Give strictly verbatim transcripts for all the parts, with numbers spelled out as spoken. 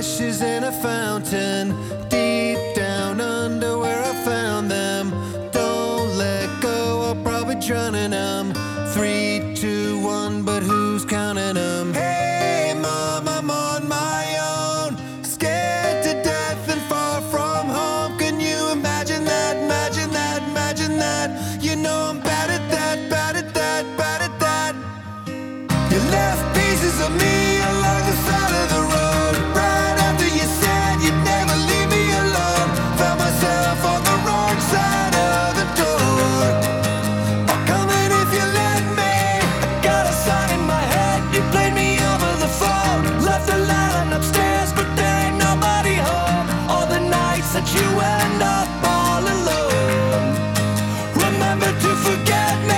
ashes in a fountain, deep down under where I found them. Don't let go, I'll probably drown in them. Three, two, one, but who's counting them? Hey mom, I'm on my own, scared to death and far from home. Can you imagine that, imagine that, imagine that? You know I'm bad at that, bad at that, bad at that. You left pieces of me along the side of the road, right after you said you'd never leave me alone. Found myself on the wrong side of the door. I'll come in if you let me. I got a sign in my head, you played me over the phone. Left the line upstairs, but there ain't nobody home. All the nights that you end up all alone, remember to forget me.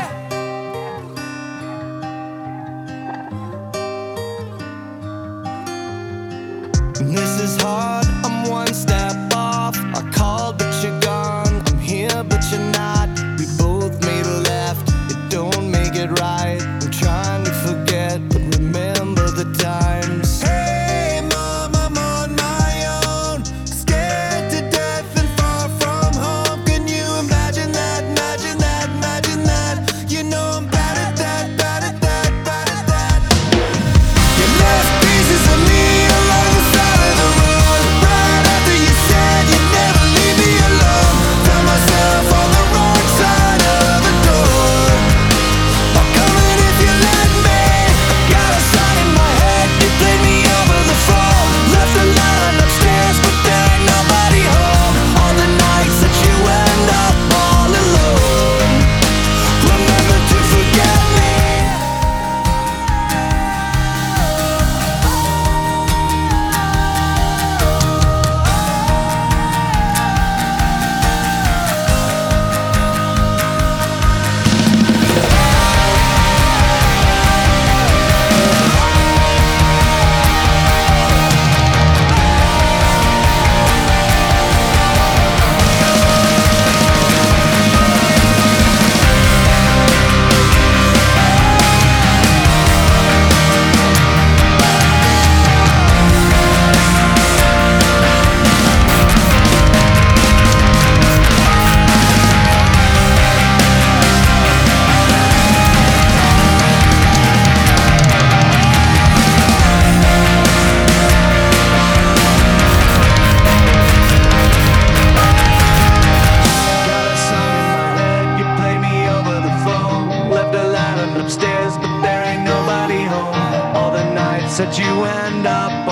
This is hard, I'm one step off. I called but you're gone, I'm here but you're not. We both made a left, it don't make it right. I'm trying to forget, but remember the times. Hey mom, I'm on my own, scared to death and far from home. Can you imagine that, imagine that, imagine that? You know I'm bad at that, bad at that, bad at that. You left pieces of me along the side of the road, right after you said you'd never leave me alone. Found myself on the wrong side of the door. I'll come in if you let me. I got a sign in my head, you played me over the phone. Left the line upstairs, but there ain't nobody home. All the nights that you end up all alone, remember to forget me. Upstairs, but there ain't nobody home. All the nights that you end up